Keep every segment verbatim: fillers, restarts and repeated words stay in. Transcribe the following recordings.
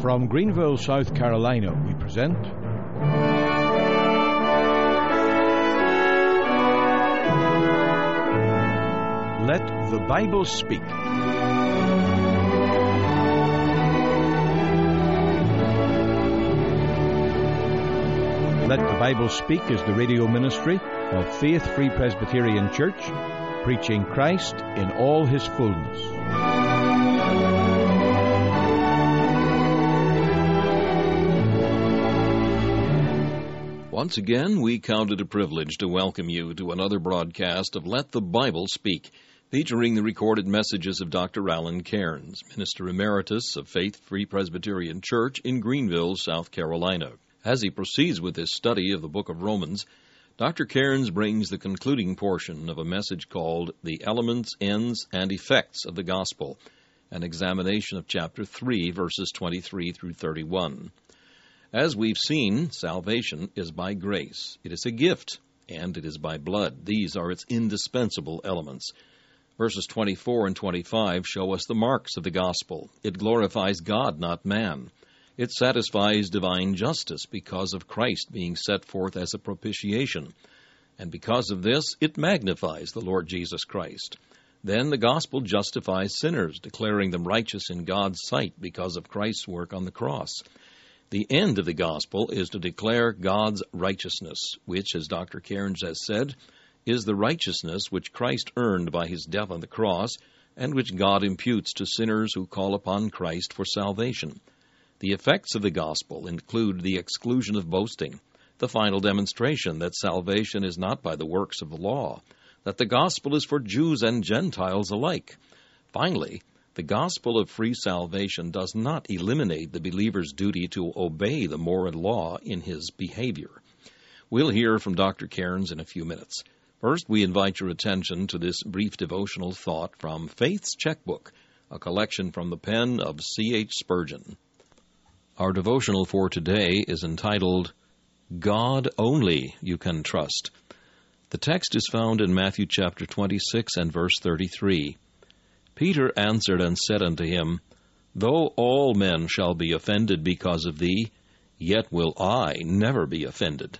From Greenville, South Carolina, we present Let the Bible Speak. Let the Bible Speak is the radio ministry of Faith Free Presbyterian Church, preaching Christ in all his fullness. Once again, we count it a privilege to welcome you to another broadcast of Let the Bible Speak, featuring the recorded messages of Doctor Alan Cairns, Minister Emeritus of Faith Free Presbyterian Church in Greenville, South Carolina. As he proceeds with his study of the book of Romans, Doctor Cairns brings the concluding portion of a message called The Elements, Ends, and Effects of the Gospel, an examination of chapter three, verses twenty-three through thirty-one. As we've seen, salvation is by grace. It is a gift, and it is by blood. These are its indispensable elements. Verses twenty-four and twenty-five show us the marks of the gospel. It glorifies God, not man. It satisfies divine justice because of Christ being set forth as a propitiation. And because of this, it magnifies the Lord Jesus Christ. Then the gospel justifies sinners, declaring them righteous in God's sight because of Christ's work on the cross. The end of the gospel is to declare God's righteousness, which, as Doctor Cairns has said, is the righteousness which Christ earned by his death on the cross, and which God imputes to sinners who call upon Christ for salvation. The effects of the gospel include the exclusion of boasting, the final demonstration that salvation is not by the works of the law, that the gospel is for Jews and Gentiles alike. Finally, the gospel of free salvation does not eliminate the believer's duty to obey the moral law in his behavior. We'll hear from Doctor Cairns in a few minutes. First, we invite your attention to this brief devotional thought from Faith's Checkbook, a collection from the pen of C H Spurgeon. Our devotional for today is entitled, God Only You Can Trust. The text is found in Matthew chapter twenty-six and verse thirty-three. Peter answered and said unto him, Though all men shall be offended because of thee, yet will I never be offended.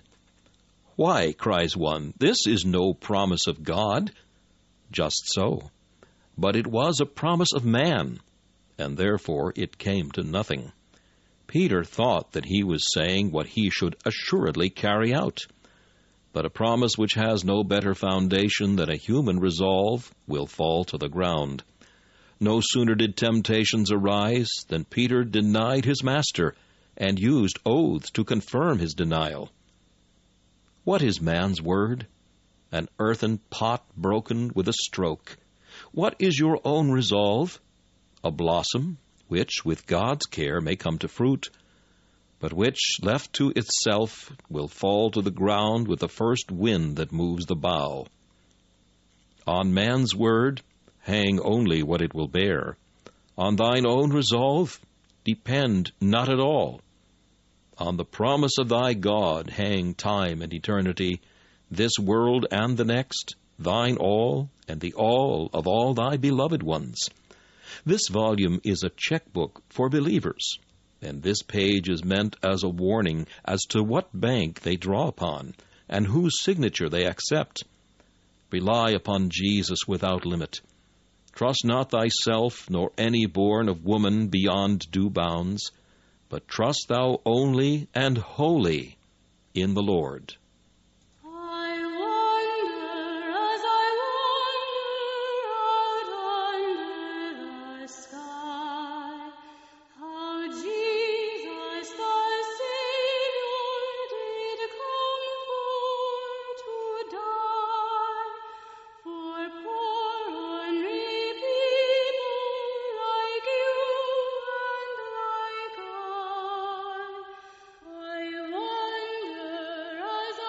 Why, cries one, this is no promise of God. Just so. But it was a promise of man, and therefore it came to nothing. Peter thought that he was saying what he should assuredly carry out. But a promise which has no better foundation than a human resolve will fall to the ground. No sooner did temptations arise than Peter denied his master and used oaths to confirm his denial. What is man's word? An earthen pot broken with a stroke. What is your own resolve? A blossom, which with God's care may come to fruit, but which, left to itself, will fall to the ground with the first wind that moves the bough. On man's word, hang only what it will bear. On thine own resolve, depend not at all. On the promise of thy God hang time and eternity, this world and the next, thine all, and the all of all thy beloved ones. This volume is a checkbook for believers, and this page is meant as a warning as to what bank they draw upon, and whose signature they accept. Rely upon Jesus without limit. Trust not thyself, nor any born of woman beyond due bounds, but trust thou only and wholly in the Lord. I wonder as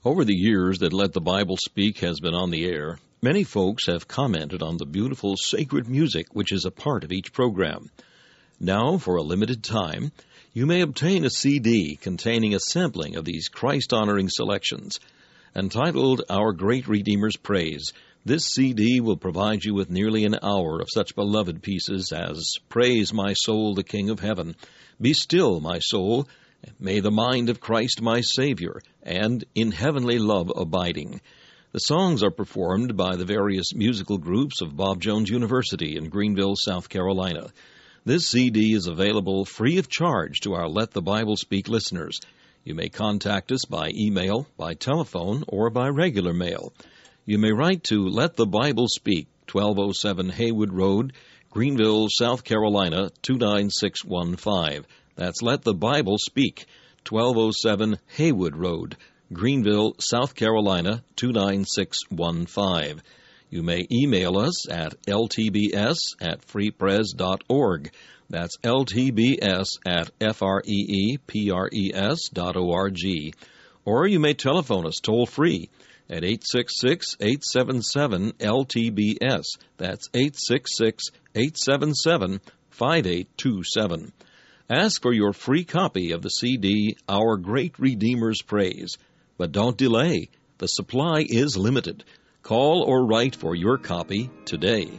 Over the years that Let the Bible Speak has been on the air, many folks have commented on the beautiful sacred music which is a part of each program. Now, for a limited time, you may obtain a C D containing a sampling of these Christ-honoring selections. Entitled Our Great Redeemer's Praise, this C D will provide you with nearly an hour of such beloved pieces as Praise My Soul, the King of Heaven, Be Still, My Soul, May the Mind of Christ My Savior, and In Heavenly Love Abiding. The songs are performed by the various musical groups of Bob Jones University in Greenville, South Carolina. This C D is available free of charge to our Let the Bible Speak listeners. You may contact us by email, by telephone, or by regular mail. You may write to Let the Bible Speak, twelve oh seven Haywood Road, Greenville, South Carolina, two nine six one five. That's Let the Bible Speak, twelve oh seven Haywood Road, Greenville, South Carolina, two nine six one five. You may email us at l t b s at free pres dot org. That's l t b s at f r e e p r e s dot org. Or you may telephone us toll-free at eight six six, eight seven seven, L T B S. That's eight six six, eight seven seven, five eight two seven. Ask for your free copy of the C D, Our Great Redeemer's Praise. But don't delay. The supply is limited. Call or write for your copy today.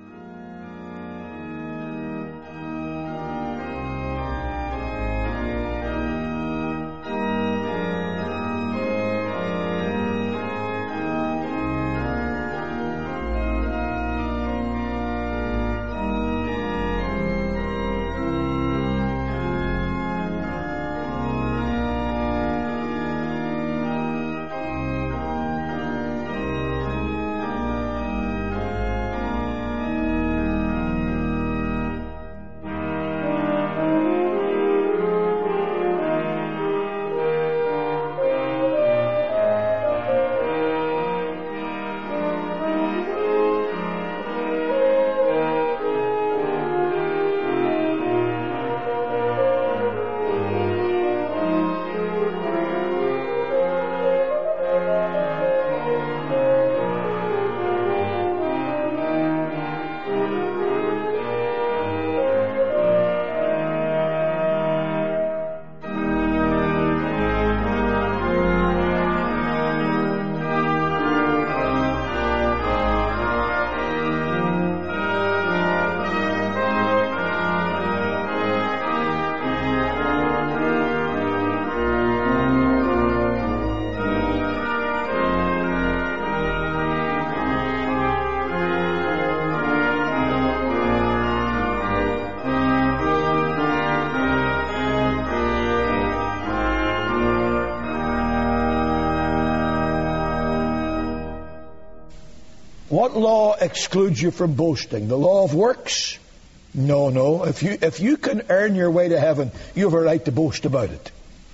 What law excludes you from boasting? The law of works? No, no. If you if you can earn your way to heaven, you have a right to boast about it.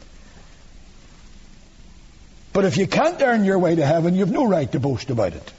But if you can't earn your way to heaven, you have no right to boast about it.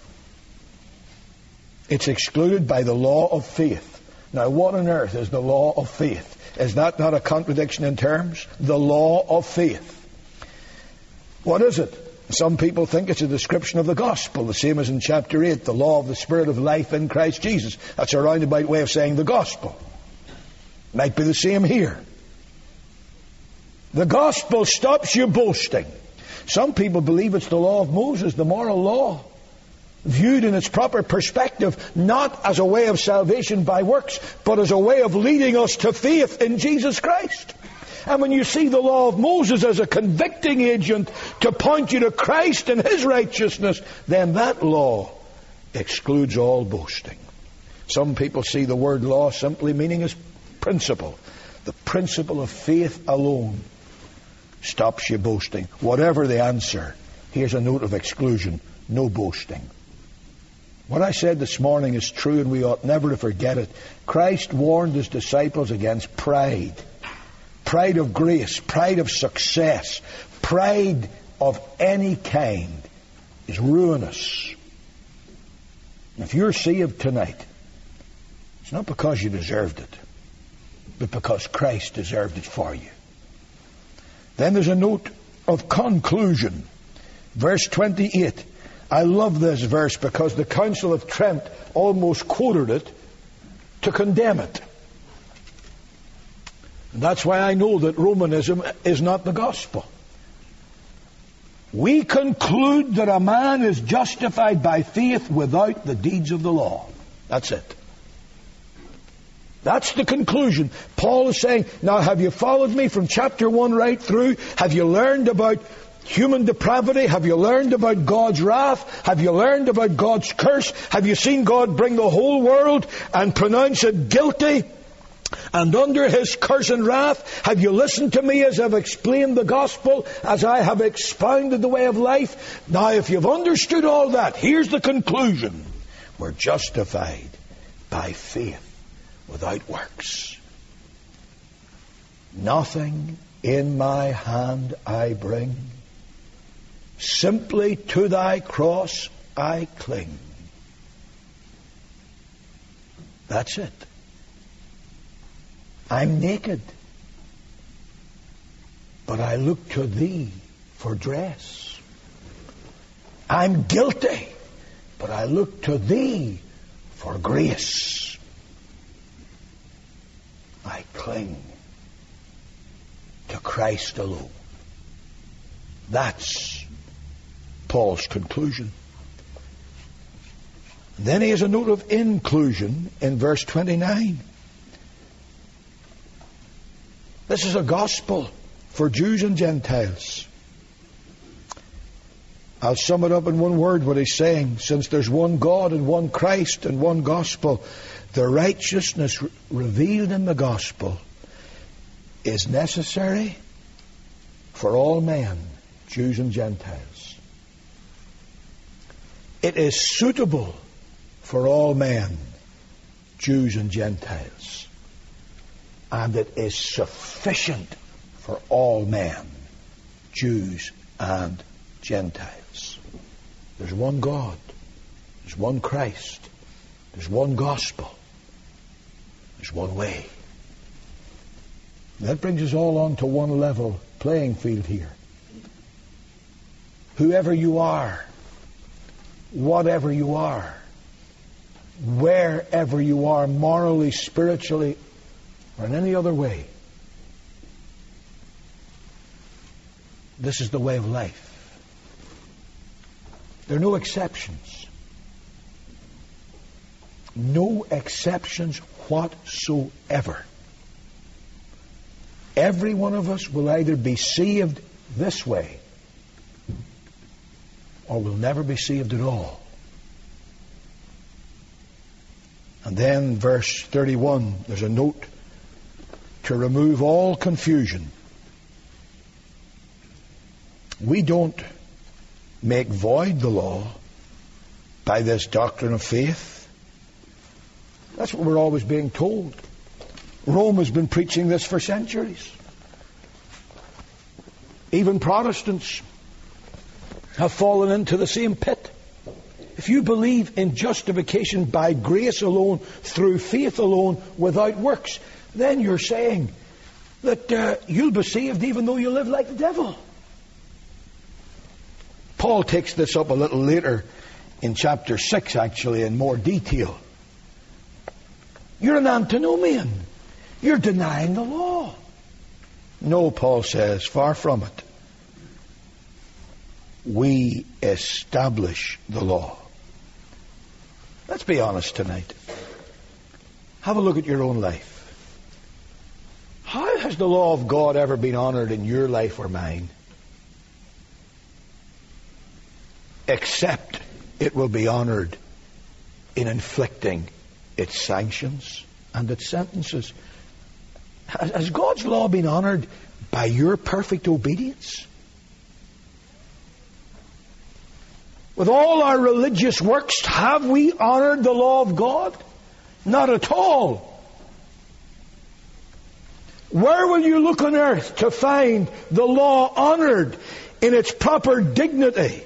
It's excluded by the law of faith. Now, what on earth is the law of faith? Is that not a contradiction in terms? The law of faith. What is it? Some people think it's a description of the gospel, the same as in chapter eight, the law of the Spirit of life in Christ Jesus. That's a roundabout way of saying the gospel. Might be the same here. The gospel stops you boasting. Some people believe it's the law of Moses, the moral law, viewed in its proper perspective, not as a way of salvation by works, but as a way of leading us to faith in Jesus Christ. And when you see the law of Moses as a convicting agent to point you to Christ and His righteousness, then that law excludes all boasting. Some people see the word law simply meaning as principle. The principle of faith alone stops you boasting. Whatever the answer, here's a note of exclusion: no boasting. What I said this morning is true, and we ought never to forget it. Christ warned His disciples against pride. Pride of grace, pride of success, pride of any kind is ruinous. If you're saved tonight, it's not because you deserved it, but because Christ deserved it for you. Then there's a note of conclusion. Verse twenty-eight. I love this verse because the Council of Trent almost quoted it to condemn it. And that's why I know that Romanism is not the gospel. We conclude that a man is justified by faith without the deeds of the law. That's it. That's the conclusion. Paul is saying, now have you followed me from chapter one right through? Have you learned about human depravity? Have you learned about God's wrath? Have you learned about God's curse? Have you seen God bring the whole world and pronounce it guilty and under His curse and wrath? Have you listened to me as I've explained the gospel, as I have expounded the way of life? Now, if you've understood all that, here's the conclusion. We're justified by faith without works. Nothing in my hand I bring. Simply to thy cross I cling. That's it. I'm naked, but I look to thee for dress. I'm guilty, but I look to thee for grace. I cling to Christ alone. That's Paul's conclusion. Then he has a note of inclusion in verse twenty-nine. This is a gospel for Jews and Gentiles. I'll sum it up in one word what he's saying. Since there's one God and one Christ and one gospel, the righteousness re- revealed in the gospel is necessary for all men, Jews and Gentiles. It is suitable for all men, Jews and Gentiles. And it is sufficient for all men, Jews and Gentiles. There's one God. There's one Christ. There's one gospel. There's one way. And that brings us all on to one level playing field here. Whoever you are, whatever you are, wherever you are morally, spiritually, or in any other way, this is the way of life. There are no exceptions. No exceptions whatsoever. Every one of us will either be saved this way or will never be saved at all. And then verse thirty-one, there's a note to remove all confusion. We don't make void the law by this doctrine of faith. That's what we're always being told. Rome has been preaching this for centuries. Even Protestants have fallen into the same pit. If you believe in justification by grace alone, through faith alone, without works, then you're saying that uh, you'll be saved even though you live like the devil. Paul takes this up a little later in chapter six, actually, in more detail. You're an antinomian. You're denying the law. No, Paul says, far from it. We establish the law. Let's be honest tonight. Have a look at your own life. How has the law of God ever been honored in your life or mine? Except it will be honored in inflicting its sanctions and its sentences. Has God's law been honored by your perfect obedience? With all our religious works, have we honored the law of God? Not at all. Where will you look on earth to find the law honored in its proper dignity?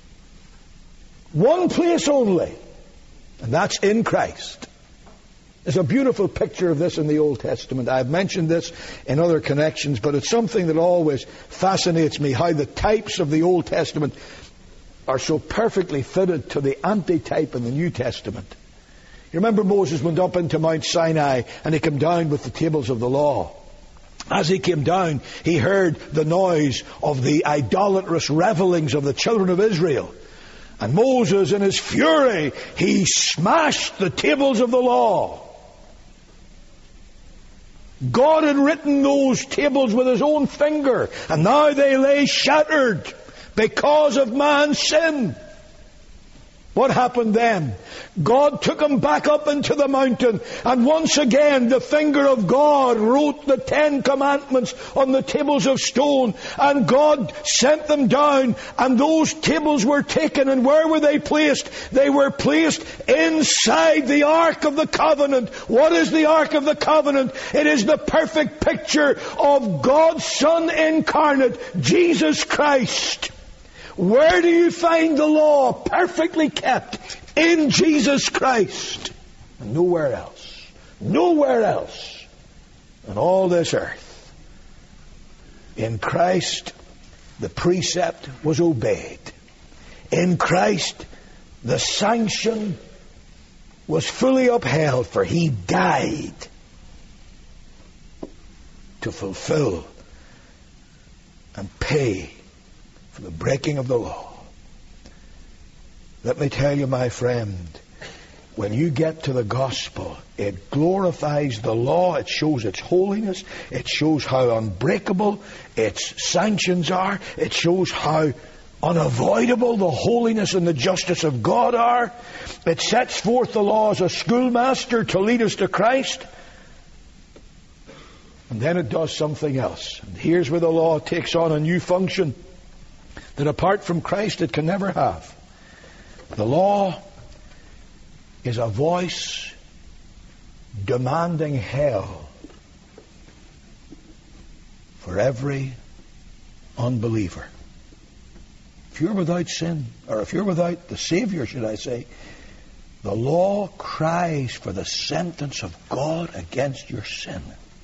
One place only, and that's in Christ. There's a beautiful picture of this in the Old Testament. I've mentioned this in other connections, but it's something that always fascinates me, how the types of the Old Testament are so perfectly fitted to the antitype in the New Testament. You remember Moses went up into Mount Sinai and he came down with the tables of the law. As he came down, he heard the noise of the idolatrous revelings of the children of Israel. And Moses, in his fury, he smashed the tables of the law. God had written those tables with his own finger, and now they lay shattered because of man's sin. What happened then? God took him back up into the mountain, and once again the finger of God wrote the Ten Commandments on the tables of stone, and God sent them down, and those tables were taken, and where were they placed? They were placed inside the Ark of the Covenant. What is the Ark of the Covenant? It is the perfect picture of God's Son incarnate, Jesus Christ. Where do you find the law perfectly kept? In Jesus Christ. And nowhere else. Nowhere else on all this earth. In Christ, the precept was obeyed. In Christ, the sanction was fully upheld, for He died to fulfill and pay for the breaking of the law. Let me tell you, my friend, when you get to the gospel, it glorifies the law. It shows its holiness. It shows how unbreakable its sanctions are. It shows how unavoidable the holiness and the justice of God are. It sets forth the law as a schoolmaster to lead us to Christ. And then it does something else. And here's where the law takes on a new function that apart from Christ it can never have. The law is a voice demanding hell for every unbeliever. If you're without sin, or if you're without the Savior, should I say, the law cries for the sentence of God against your sin.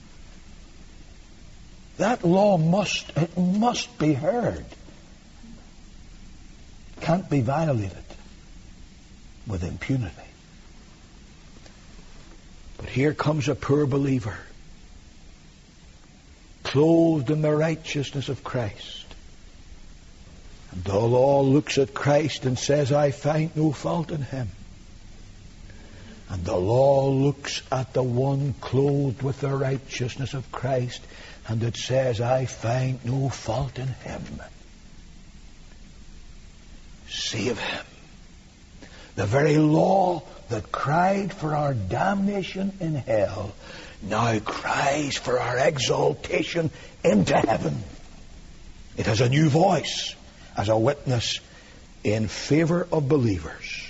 That law must, it must be heard. Can't be violated with impunity. But here comes a poor believer, clothed in the righteousness of Christ. And the law looks at Christ and says, I find no fault in Him. And the law looks at the one clothed with the righteousness of Christ, and it says, I find no fault in Him. Save Him. The very law that cried for our damnation in hell now cries for our exaltation into heaven. It has a new voice as a witness in favor of believers.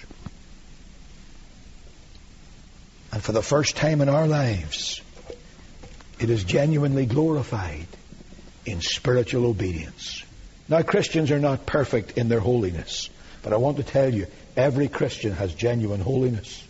And for the first time in our lives, it is genuinely glorified in spiritual obedience. Now, Christians are not perfect in their holiness, but I want to tell you, every Christian has genuine holiness.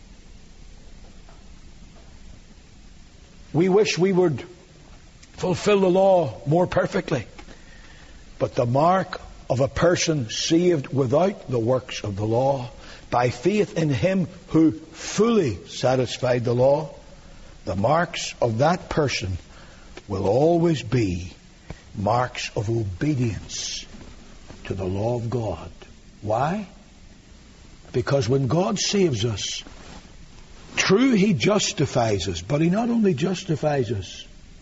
We wish we would fulfill the law more perfectly, but the mark of a person saved without the works of the law, by faith in Him who fully satisfied the law, the marks of that person will always be marks of obedience to the law of God. Why? Because when God saves us, true, He justifies us, but He not only justifies us,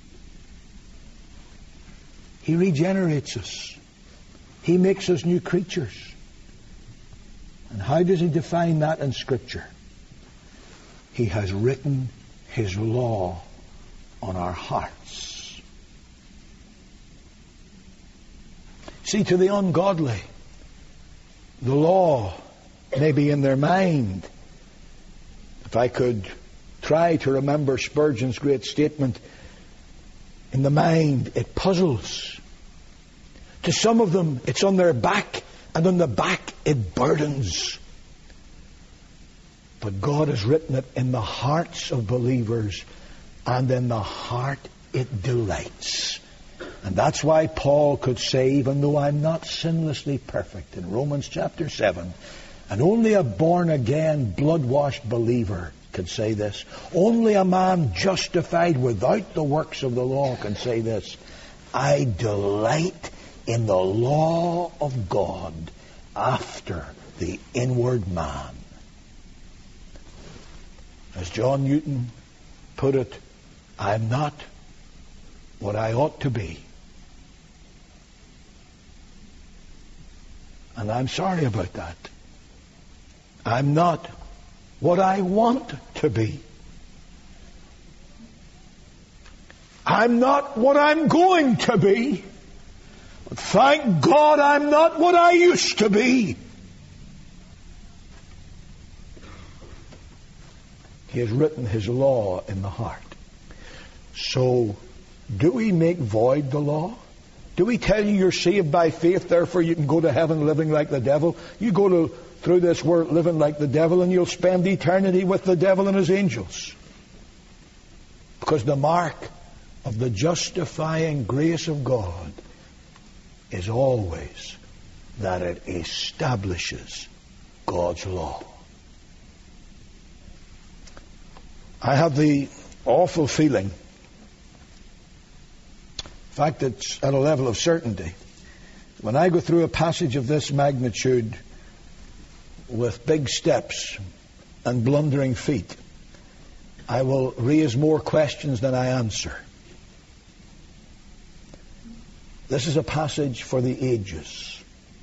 He regenerates us. He makes us new creatures. And how does He define that in Scripture? He has written His law on our hearts. See, to the ungodly, the law may be in their mind. If I could try to remember Spurgeon's great statement, in the mind it puzzles. To some of them it's on their back, and on the back it burdens. But God has written it in the hearts of believers, and in the heart it delights. And that's why Paul could say, even though I'm not sinlessly perfect, in Romans chapter seven, and only a born-again, blood-washed believer could say this. Only a man justified without the works of the law can say this. I delight in the law of God after the inward man. As John Newton put it, I'm not what I ought to be. And I'm sorry about that. I'm not what I want to be. I'm not what I'm going to be. But thank God I'm not what I used to be. He has written His law in the heart. So, do we make void the law? Do we tell you you're saved by faith, therefore you can go to heaven living like the devil? You go to, through this world living like the devil and you'll spend eternity with the devil and his angels. Because the mark of the justifying grace of God is always that it establishes God's law. I have the awful feeling, in fact it's at a level of certainty, when I go through a passage of this magnitude with big steps and blundering feet, I will raise more questions than I answer. This is a passage for the ages.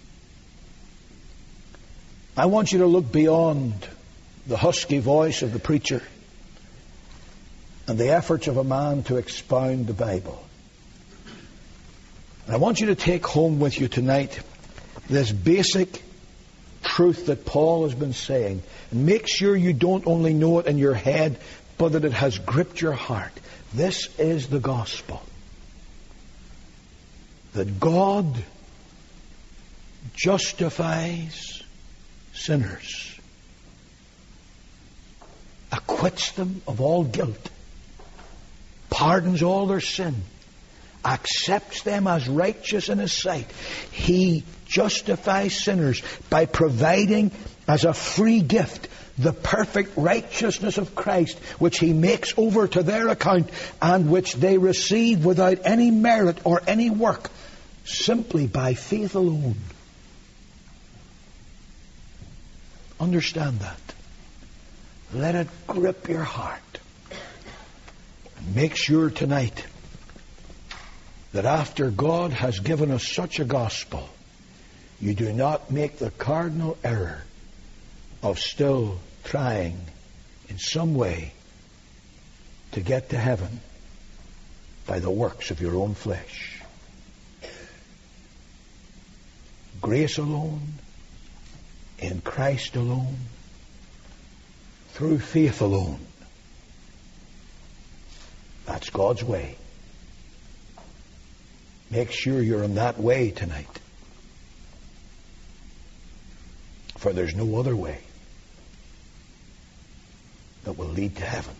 I want you to look beyond the husky voice of the preacher and the efforts of a man to expound the Bible. And I want you to take home with you tonight this basic truth that Paul has been saying. And make sure you don't only know it in your head, but that it has gripped your heart. This is the gospel. That God justifies sinners, acquits them of all guilt, pardons all their sin, accepts them as righteous in His sight. He justifies sinners by providing as a free gift the perfect righteousness of Christ, which He makes over to their account and which they receive without any merit or any work, simply by faith alone. Understand that. Let it grip your heart. And make sure tonight that after God has given us such a gospel, you do not make the cardinal error of still trying in some way to get to heaven by the works of your own flesh. Grace alone, in Christ alone, through faith alone. That's God's way. Make sure you're in that way tonight. For there's no other way that will lead to heaven.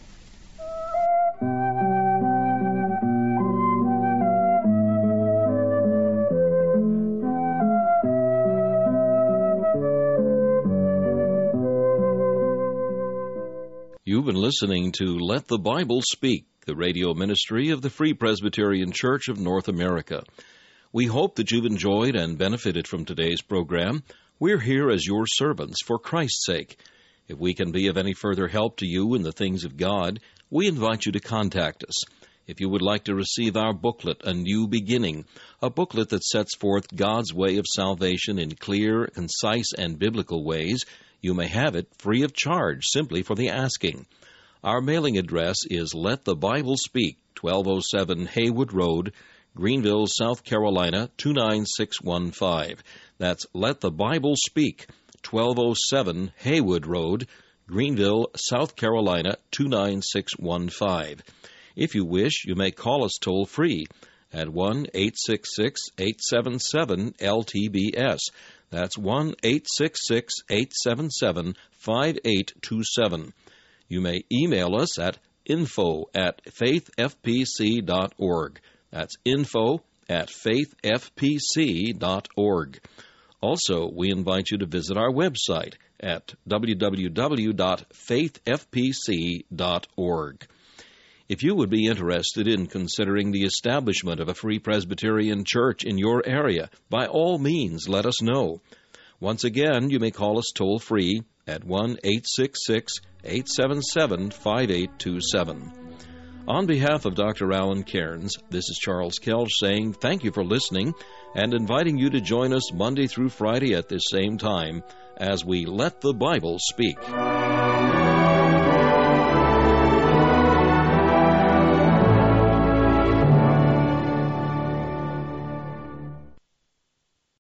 You've been listening to Let the Bible Speak, the radio ministry of the Free Presbyterian Church of North America. We hope that you've enjoyed and benefited from today's program. We're here as your servants for Christ's sake. If we can be of any further help to you in the things of God, we invite you to contact us. If you would like to receive our booklet, A New Beginning, a booklet that sets forth God's way of salvation in clear, concise, and biblical ways, you may have it free of charge, simply for the asking. Our mailing address is Let the Bible Speak, twelve oh seven Haywood Road, Greenville, South Carolina, two nine six one five. That's Let the Bible Speak, twelve oh seven Haywood Road, Greenville, South Carolina, two nine six one five. If you wish, you may call us toll-free at one eight six six, eight seven seven, L T B S. That's one eight six six, eight seven seven, five eight two seven. You may email us at info at faith f p c dot org. That's info at faith f p c dot org. Also, we invite you to visit our website at w w w dot faith f p c dot org. If you would be interested in considering the establishment of a Free Presbyterian Church in your area, by all means, let us know. Once again, you may call us toll-free at one eight six six, eight seven seven, five eight two seven. On behalf of Doctor Alan Cairns, this is Charles Kelch saying thank you for listening and inviting you to join us Monday through Friday at this same time as we Let the Bible Speak.